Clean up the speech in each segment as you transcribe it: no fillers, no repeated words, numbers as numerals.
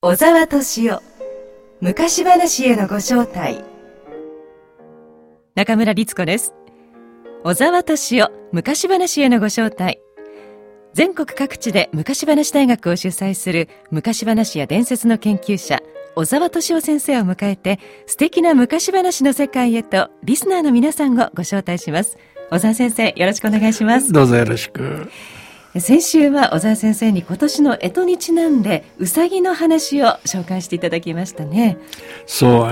小沢敏夫昔話へのご招待。 中村律子です。小沢敏夫昔話へのご招待。全国各地で昔話大学を主催する昔話や伝説の研究者小沢敏夫先生を迎えて、素敵な昔話の世界へとリスナーの皆さんをご招待します。小沢先生、よろしくお願いします。 どうぞよろしく。 先週は小沢先生に今年の干支にちなんでうさぎの話を紹介していただきましたね。 そう、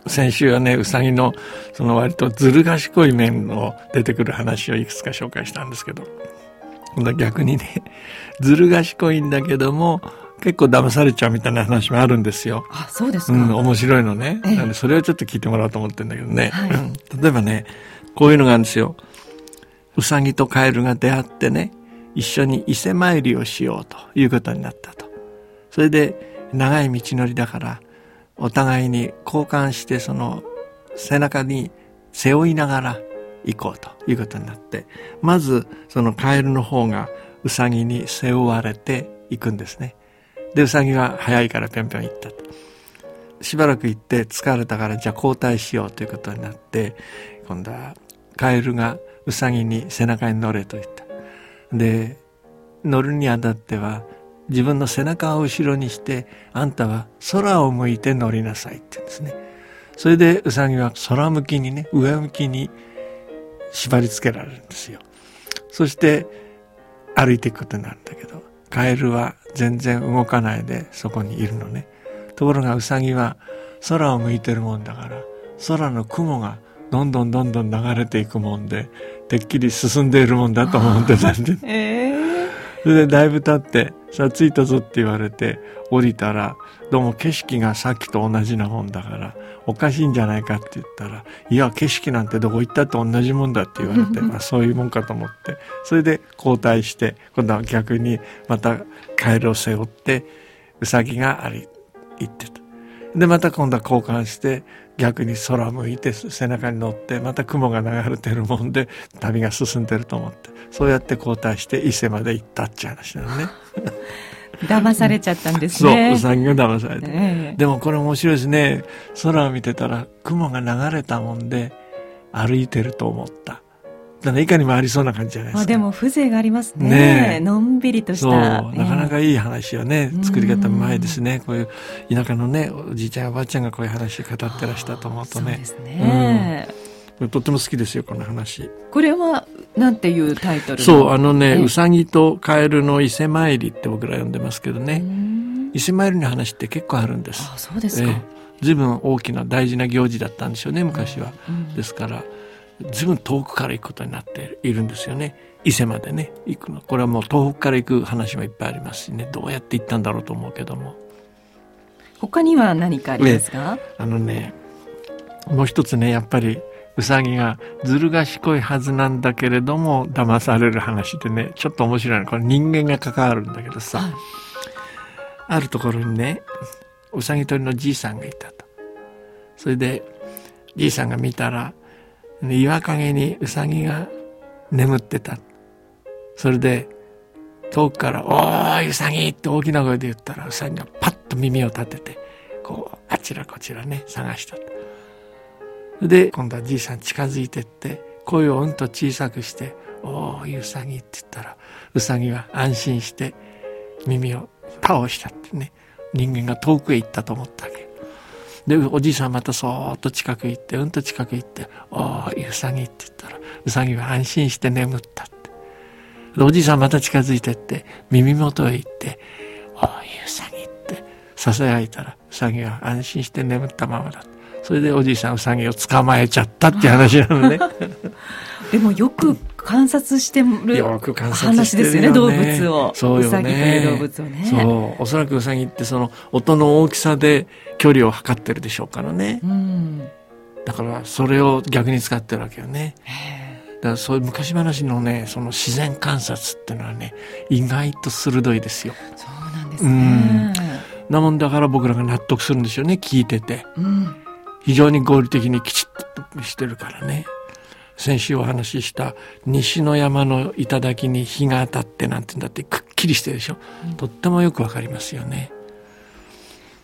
先週はね、うさぎのその割とずる賢い面の出てくる話をいくつか紹介したんですけど、今度は逆にね、ずる賢いんだけども結構騙されちゃうみたいな話もあるんですよ。 あ、そうですか。 面白いのね。なんでそれをちょっと聞いてもらおうと思ってるんだけどね、 はい、 例えばね、こういうのがあるんですよ。うさぎとカエルが出会ってね、一緒に伊勢参りをしようということになったと。それで長い道のりだからお互いに交換して、その背中に背負いながら行こうということになって、まずそのカエルの方がうさぎに背負われていくんですね。でうさぎは早いからぴょんぴょん行ったと。しばらく行って疲れたからじゃあ交代しようということになって、今度はカエルがうさぎに背中に乗れと言った。で乗るにあたっては自分の背中を後ろにして、あんたは空を向いて乗りなさいって言うんですね。それでうさぎは空向きにね、上向きに縛り付けられるんですよ。そして歩いていくことになるんだけど、カエルは全然動かないでそこにいるのね。ところがうさぎは空を向いてるもんだから、空の雲がどんどん流れていくもんで、てっきり進んでいるもんだと思ってたんで、それでだいぶ経ってさあ着いたぞって言われて降りたら、どうも景色がさっきと同じなもんだからおかしいんじゃないかって言ったら、いや景色なんてどこ行ったって同じもんだって言われてまあそういうもんかと思って、それで交代して、今度は逆にまたカエルを背負ってウサギが行ってた。でまた今度は交換して逆に空向いて背中に乗って、また雲が流れてるもんで旅が進んでると思って、そうやって交代して伊勢まで行ったっていう話なのね。 騙されちゃったんですね。 そう、うさぎが騙されて、でもこれ面白いですね。空を見てたら雲が流れたもんで歩いてると思った。だからいかにもありそうな感じじゃないですか。 でも風情がありますね。のんびりとした。 そう、なかなかいい話はね、作り方うまいですね。こういう田舎のね、おじいちゃんおばあちゃんがこういう話語ってらしたと思うとね。 そうですね。 とっても好きですよ、この話。 これはなんていうタイトル？ そう、うさぎとカエルの伊勢参りって僕ら呼んでますけどね。伊勢参りの話って結構あるんです。 あ、そうですか。 随分大きな大事な行事だったんでしょうね、昔は。ですから随分遠くから行くことになっているんですよね。伊勢までね行くの。これはもう東北から行く話もいっぱいありますしね、どうやって行ったんだろうと思うけども。 他には何かありますか？ もう一つね、やっぱりうさぎがずる賢いはずなんだけれども騙される話でね、ちょっと面白いの。これ人間が関わるんだけどさ、あるところにね、うさぎ取りのじいさんがいたと。それでじいさんが見たら岩陰にうさぎが眠ってた。それで遠くから「おーいうさぎ!」って大きな声で言ったら、うさぎがパッと耳を立ててこうあちらこちらね探した。で今度はじいさん近づいてって声をうんと小さくして「おーいうさぎ」って言ったら、うさぎは安心して耳を倒したってね、人間が遠くへ行ったと思ったわけで、おじいさんまたそーっと近く行ってうんと近く行って「おーいうさぎ」って言ったら、うさぎは安心して眠ったって。でおじいさんまた近づいてって耳元へ行って「おーいうさぎ」ってささやいたら、うさぎは安心して眠ったままだ。それでおじいさんうさぎを捕まえちゃったっていう話なのね。 でもよく観察してる話ですよね、動物を。 そうよね。 うさぎという動物をね。 そう、おそらくうさぎってその音の大きさで距離を測ってるでしょうからね。だからそれを逆に使ってるわけよね。だからそういう昔話のね、その自然観察っていうのはね、意外と鋭いですよ。 そうなんですね。 なもんだから僕らが納得するんですよね、聞いてて。非常に合理的にきちっとしてるからね。先週お話しした西の山の頂に日が当たってなんてんだってくっきりしてるでしょ、とってもよくわかりますよね。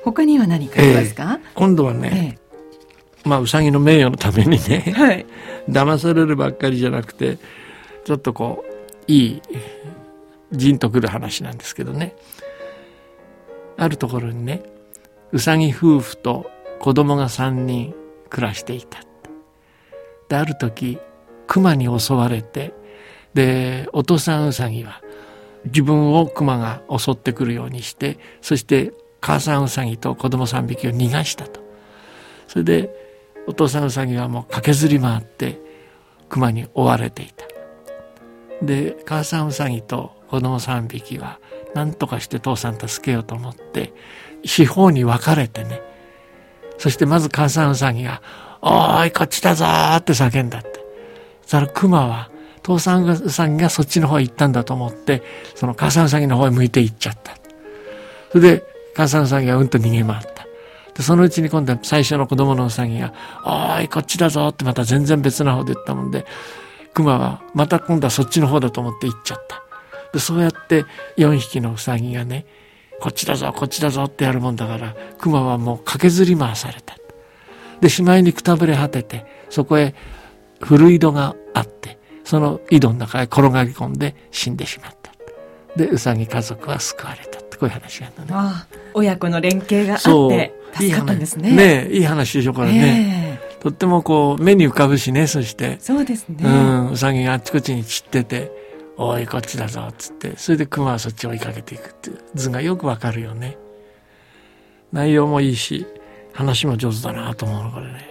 他には何かありますか？ 今度はね、うさぎの名誉のためにね、 はい、 騙されるばっかりじゃなくて、ちょっとこういいじんとくる話なんですけどね、あるところにね、うさぎ夫婦と子供が3人暮らしていた。で、ある時熊に襲われて、でお父さんうさぎは自分を熊が襲ってくるようにして、そして母さんうさぎと子供3匹を逃がしたと。それでお父さんうさぎはもう駆けずり回って熊に追われていた。で母さんうさぎと子供3匹は何とかして父さん助けようと思って四方に分かれてね、そしてまず母さんうさぎが「おーいこっちだぞ」って叫んだって。そしたら熊は父さんうさぎがそっちの方へ行ったんだと思って、その母さんうさぎの方へ向いて行っちゃった。それで母さんうさぎがうんと逃げ回った。でそのうちに今度は最初の子供のうさぎが「おーいこっちだぞ」ってまた全然別な方で言ったもんで、熊はまた今度はそっちの方だと思って行っちゃった。でそうやって4匹のうさぎがね、こっちだぞこっちだぞってやるもんだから、熊はもう駆けずり回された。でしまいにくたぶれ果てて、そこへ古井戸があって、その井戸の中へ転がり込んで死んでしまった。でうさぎ家族は救われたって、こういう話があったね。 ああ、親子の連携があって助かったんですね。 ねえ、いい話でしょこれね、とってもこう目に浮かぶしね。そしてそうですね、 うさぎがあっちこっちに散ってて、おいこっちだぞっつって、それで熊はそっちを追いかけていくっていう図がよくわかるよね。内容もいいし話も上手だなと思うのこれね、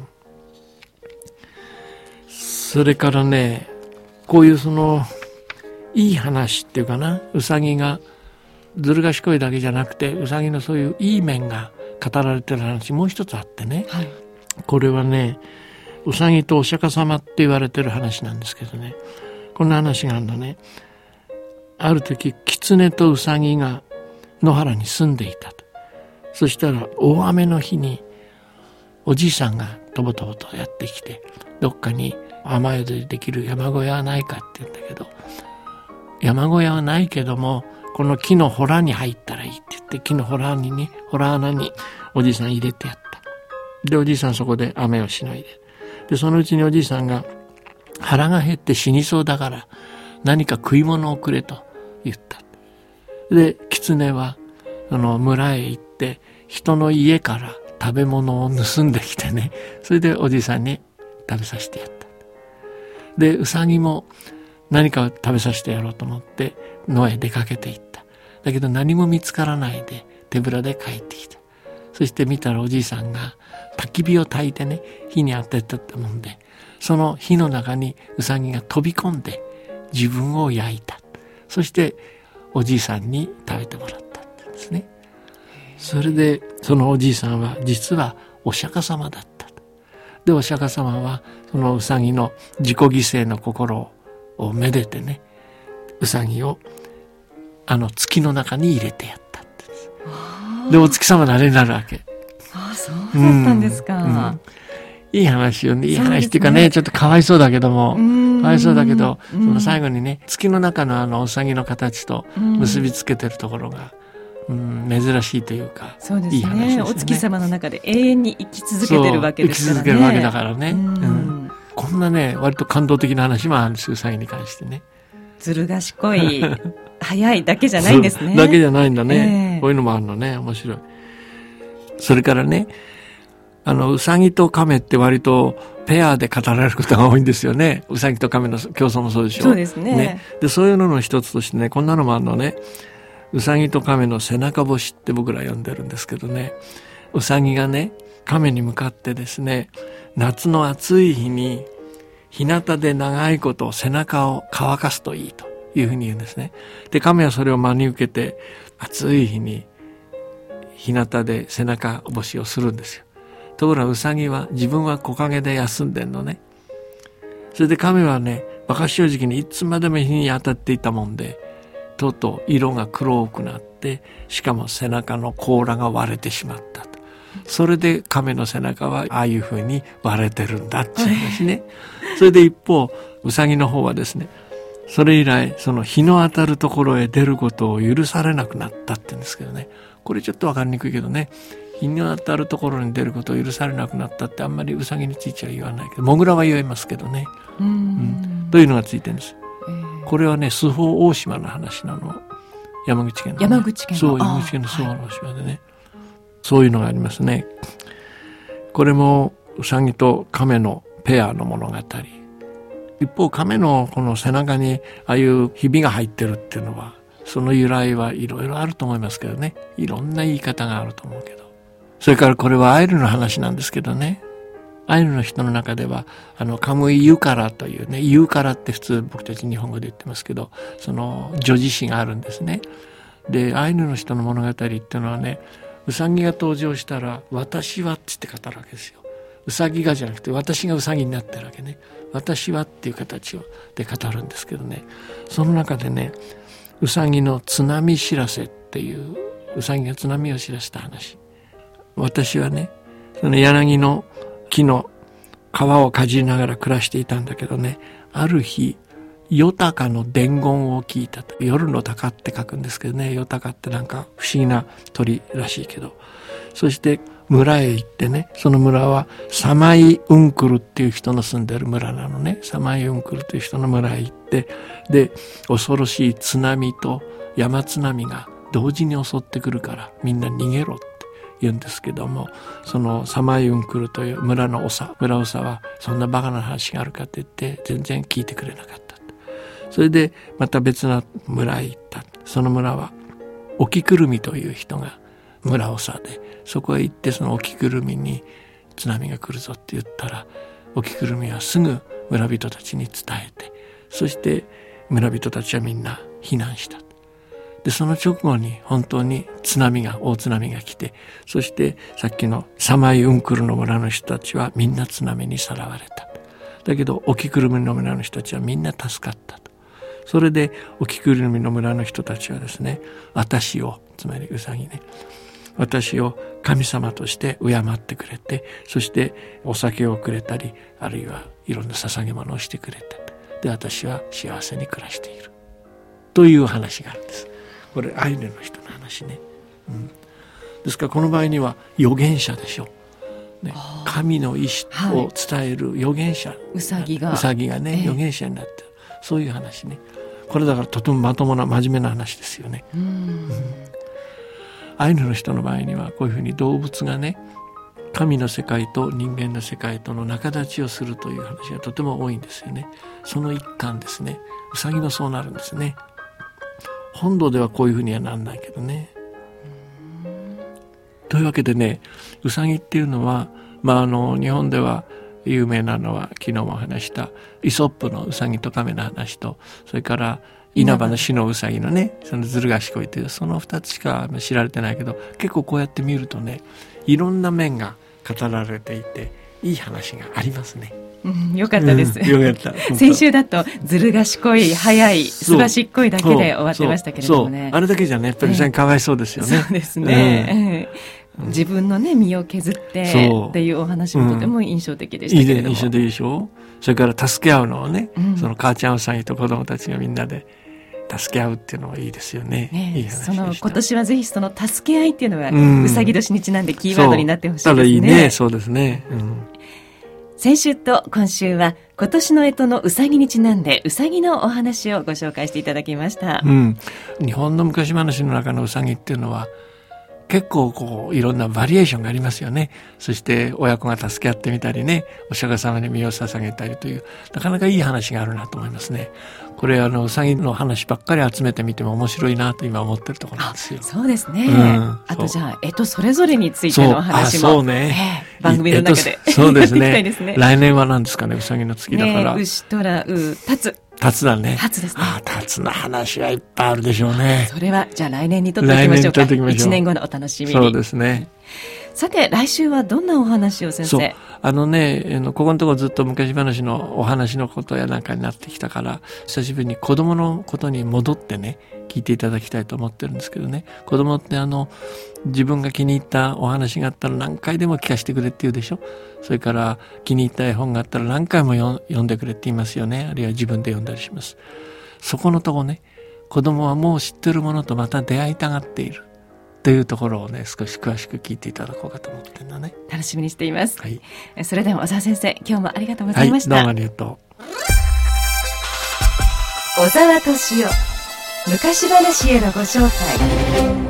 それからね、こういうそのいい話っていうかな、うさぎがずる賢いだけじゃなくて、うさぎのそういういい面が語られてる話もう一つあってね、はい、これはね、うさぎとお釈迦様って言われてる話なんですけどね、こんな話があるのね。ある時狐とうさぎが野原に住んでいたと。そしたら大雨の日におじいさんがとぼとぼとやってきて、どっかに雨宿りできる山小屋はないかって言うんだけど、山小屋はないけどもこの木の洞に入ったらいいって言って、木の洞にね、洞穴におじいさん入れてやった。でおじいさんそこで雨をしのいで、でそのうちにおじいさんが腹が減って死にそうだから何か食い物をくれと言った。で狐はその村へ行って人の家から食べ物を盗んできてね、それでおじいさんに食べさせてやった。でうさぎも何かを食べさせてやろうと思って野へ出かけていった。だけど何も見つからないで手ぶらで帰ってきた。そして見たらおじいさんが焚き火を焚いてね、火に当ててたもんで、その火の中にうさぎが飛び込んで自分を焼いた。そしておじいさんに食べてもらったんですね。それでそのおじいさんは実はお釈迦様だった。でお釈迦様はそのうさぎの自己犠牲の心をめでてね、うさぎを月の中に入れてやったんです。でお月様のあれになるわけ。 ああ、そうだったんですか。 いい話よね。いい話っていうかね、ちょっとかわいそうだけども、かわいそうだけど、その最後にね、月の中のうさぎの形と結びつけてるところが、珍しいというか、 そうですね、 いい話ですね。 お月様の中で永遠に生き続けてるわけですからね。 生き続けるわけだからね。こんなね、割と感動的な話もあるんです、うさぎに関してね。 ずる賢い、早いだけじゃないんですね。 だけじゃないんだね。こういうのもあるのね、面白い。それからね、うさぎと亀って割とペアで語られることが多いんですよね。うさぎと亀の競争もそうでしょ。 そうですね。 で、そういうのの一つとしてね、こんなのもあるのね。うさぎと亀の背中星って僕ら呼んでるんですけどね。うさぎがね、亀に向かってですね、夏の暑い日に日向で長いこと背中を乾かすといいというふうに言うんですね。で、亀はそれを真に受けて暑い日に日向で背中星をするんですよ。ところがうさぎは自分は木陰で休んでんのね。それで亀はね、馬鹿正直にいつまでも日に当たっていたもんで、とうとう色が黒くなって、しかも背中の甲羅が割れてしまったと。それで亀の背中はああいうふうに割れてるんだっていう話ね。それで一方うさぎの方はですね、 それ以来、その日の当たるところへ出ることを許されなくなったって言うんですけどね。これちょっとわかりにくいけどね。日の当たるところに出ることを許されなくなったってあんまりウサギについては言わないけど、モグラは言いますけどね。というのがついてるんです。これはね、スホ大島の話なの。山口県の、ね。 山口県の。 そう、山口県のスホ大島でね。そういうのがありますね。これもウサギと亀のペアの物語。一方、亀のこの背中にああいうひびが入ってるっていうのは、その由来はいろいろあると思いますけどね。いろんな言い方があると思うけど。それからこれはアイヌの話なんですけどね。アイヌの人の中では、カムイユカラというね、ユーカラって普通僕たち日本語で言ってますけど、その叙事詩があるんですね。で、アイヌの人の物語っていうのはね、ウサギが登場したら、私はって言って語るわけですよ。ウサギがじゃなくて、私がウサギになってるわけね。私はっていう形で語るんですけどね。その中でね、ウサギの津波知らせっていう、ウサギが津波を知らせた話。私はね、その柳の木の皮をかじりながら暮らしていたんだけどね、ある日、夜鷹の伝言を聞いたと。夜の鷹って書くんですけどね、夜鷹ってなんか不思議な鳥らしいけど。そして村へ行ってね、その村はサマイウンクルっていう人の住んでる村なのね。サマイウンクルという人の村へ行って、で、恐ろしい津波と山津波が同時に襲ってくるからみんな逃げろって言うんですけども、そのサマイウンクルという村長はそんなバカな話があるかって言って全然聞いてくれなかった。それでまた別な村へ行った。その村はオキクルミという人が村長で、そこへ行ってそのオキクルミに津波が来るぞって言ったら、オキクルミはすぐ村人たちに伝えて、そして村人たちはみんな避難した。で、その直後に本当に大津波が来て、そしてさっきのサマイウンクルの村の人たちはみんな津波にさらわれた。だけどオキクルミの村の人たちはみんな助かったと。それでオキクルミの村の人たちはですね、私を、つまりウサギね、私を神様として敬ってくれて、そしてお酒をくれたり、あるいはいろんな捧げ物をしてくれた。で、私は幸せに暮らしているという話があるんです。これアイヌの人の話ね、ですからこの場合には預言者でしょう、ね、神の意志を伝える預言者、 ウサギがね、預言者になってる、そういう話ね。これだからとてもまともな真面目な話ですよね。アイヌの人の場合にはこういうふうに動物がね、神の世界と人間の世界との仲立ちをするという話がとても多いんですよね。その一環ですね。ウサギもそうなるんですね。本土ではこういうふうにはなんないけどね。というわけでね、ウサギっていうのは、日本では有名なのは昨日も話したイソップのウサギと亀の話と、それから稲葉の死のウサギのね、そのずる賢いというその2つしか知られてないけど、結構こうやって見るとね、いろんな面が語られていていい話がありますね。 よかったです、 よかった。 先週だとずる賢い、早い、すばしっこいだけで終わってましたけれどもね。 あれだけじゃね、やっぱりウサギかわいそうですよね。 そうですね、自分のね、身を削ってっていうお話もとても印象的でしたけれども、 印象的でしょ。それから助け合うのをね、その母ちゃんウサギと子供たちがみんなで助け合うっていうのはいいですよね。いい話でした。 今年はぜひその助け合いっていうのは、うさぎ年にちなんでキーワードになってほしいですね。 いいね。そうですね。 先週と今週は今年の干支のうさぎにちなんでうさぎのお話をご紹介していただきました。 日本の昔話の中のうさぎっていうのは結構いろんなバリエーションがありますよね。そして親子が助け合ってみたりね、お釈迦様に身を捧げたりという、なかなかいい話があるなと思いますね。これうさぎの話ばっかり集めてみても面白いなと今思ってるところなんですよ。 そうですね。あとじゃあ干支それぞれについてのお話も番組の中でそうですね。 やっていきたいですね。 来年は何ですかね、うさぎの月だから。 牛、虎、たつ。 タツだね。 タツですね。 タツの話はいっぱいあるでしょうね。 それはじゃあ来年にとっておきましょうか。1年後のお楽しみに。 そうですね。 さて来週はどんなお話を先生。 ここのところずっと昔話のお話のことやなんかになってきたから、久しぶりに子供のことに戻ってね、聞いていただきたいと思ってるんですけどね。子供って自分が気に入ったお話があったら何回でも聞かせてくれって言うでしょ。それから気に入った絵本があったら何回も読んでくれって言いますよね。あるいは自分で読んだりします。 そこのとこね、子供はもう知ってるものとまた出会いたがっているというところをね、少し詳しく聞いていただこうかと思ってるんだね。 楽しみにしています、 はい、 それでは小沢先生、今日もありがとうございました。 はい、どうもありがとう。 小沢敏夫、昔話へのご招待。